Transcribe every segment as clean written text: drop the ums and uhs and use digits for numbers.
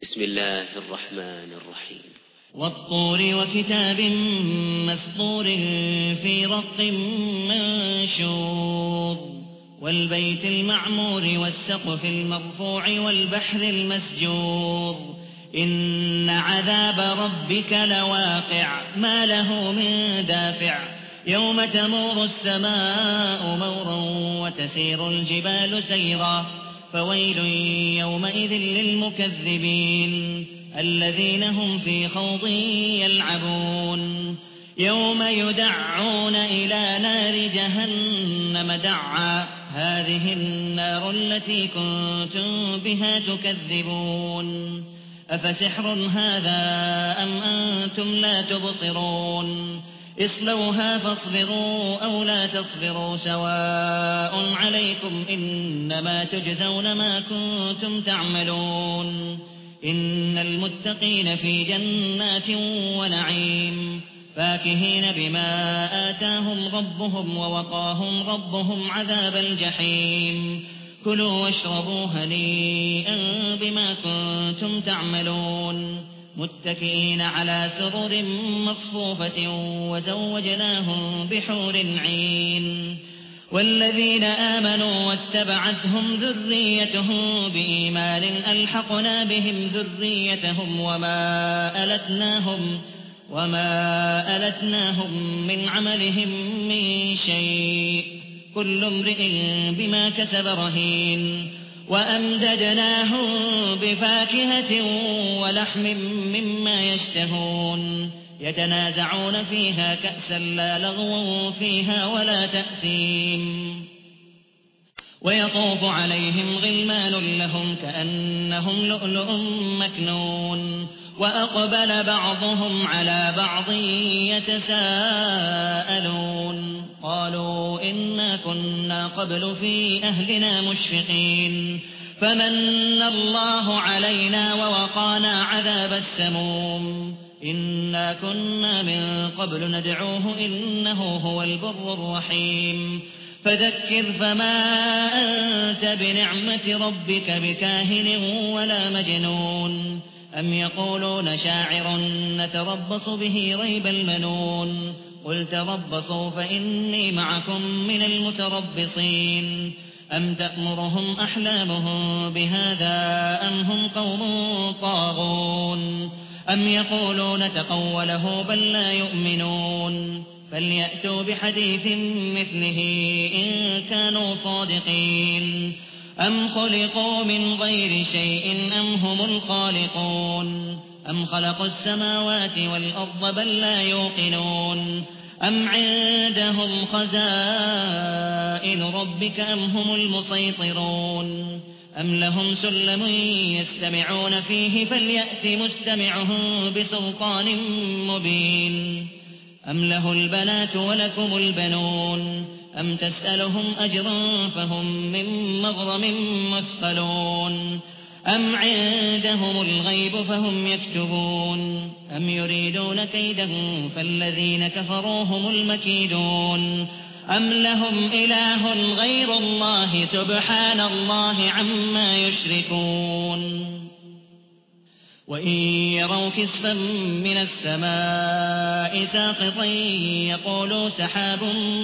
بسم الله الرحمن الرحيم. والطور وكتاب مسطور في رق منشور والبيت المعمور والسقف المرفوع والبحر المسجور إن عذاب ربك لواقع ما له من دافع يوم تمور السماء مورا وتسير الجبال سيرا فويل يومئذ للمكذبين الذين هم في خوض يلعبون يوم يدعون إلى نار جهنم دعا هذه النار التي كنتم بها تكذبون أفسحر هذا أم أنتم لا تبصرون اصلوها فاصبروا أو لا تصبروا سواء عليكم إنما تجزون ما كنتم تعملون إن المتقين في جنات ونعيم فاكهين بما آتاهم ربهم ووقاهم ربهم عذاب الجحيم كلوا واشربوا هنيئا بما كنتم تعملون متكئين على سرر مصفوفة وزوجناهم بحور عين والذين آمنوا واتبعتهم ذريتهم بإيمان ألحقنا بهم ذريتهم وما ألتناهم من عملهم من شيء كل امرئ بما كسب رهين وأمددناهم بفاكهة ولحم مما يشتهون يتنازعون فيها كأسا لا لغو فيها ولا تأثيم ويطوف عليهم غلمان لهم كأنهم لؤلؤ مكنون وأقبل بعضهم على بعض يتساءلون قالوا إنا كنا قبل في أهلنا مشفقين فمن الله علينا ووقانا عذاب السموم إنا كنا من قبل ندعوه إنه هو البر الرحيم فذكر فما أنت بنعمة ربك بكاهن ولا مجنون أم يقولون شاعر نتربص به ريب المنون قل تربصوا فإني معكم من المتربصين أم تأمرهم أحلامهم بهذا أم هم قوم طاغون أم يقولون تقوله بل لا يؤمنون فليأتوا بحديث مثله إن كانوا صادقين أم خلقوا من غير شيء أم هم الخالقون أم خلقوا السماوات والأرض بل لا يوقنون أم عندهم خزائن ربك أم هم المسيطرون أم لهم سلم يستمعون فيه فليأت مستمعهم بسلطان مبين أم له البنات ولكم البنون أم تسألهم أجرا فهم من مغرم مثقلون أم عندهم الغيب فهم يكتبون أم يريدون كيدا فالذين كفروا هم المكيدون أم لهم إله غير الله سبحان الله عما يشركون وإن يروا كسفا من السماء ساقطا يقولوا سحاب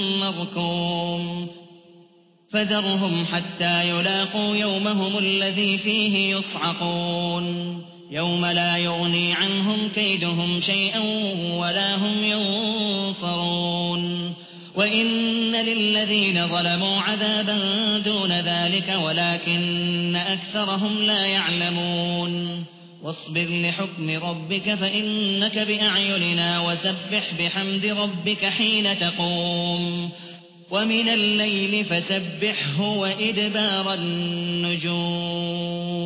مركوم فذرهم حتى يلاقوا يومهم الذي فيه يصعقون يوم لا يغني عنهم كيدهم شيئا ولا هم ينصرون وإن للذين ظلموا عذابا دون ذلك ولكن أكثرهم لا يعلمون واصبر لحكم ربك فإنك بأعيننا وسبح بحمد ربك حين تقوم ومن الليل فسبحه وإدبار النجوم